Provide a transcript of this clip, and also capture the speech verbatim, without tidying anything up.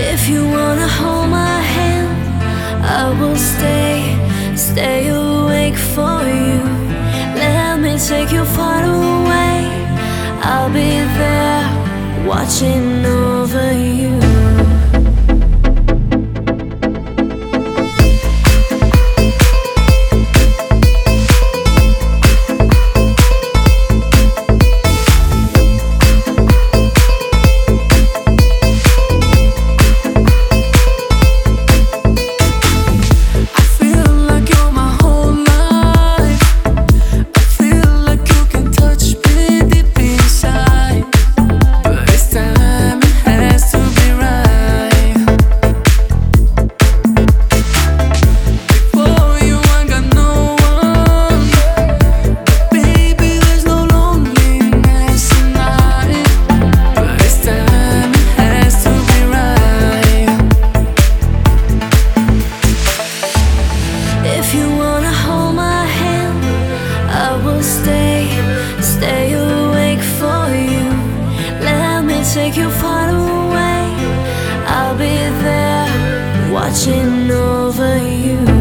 If you wanna hold my hand, I will stay, stay awake for you. Let me take you far away. I'll be there, watching over you. If you wanna hold my hand, I will stay, stay awake for you. Let me take you far away. I'll be there, watching over you.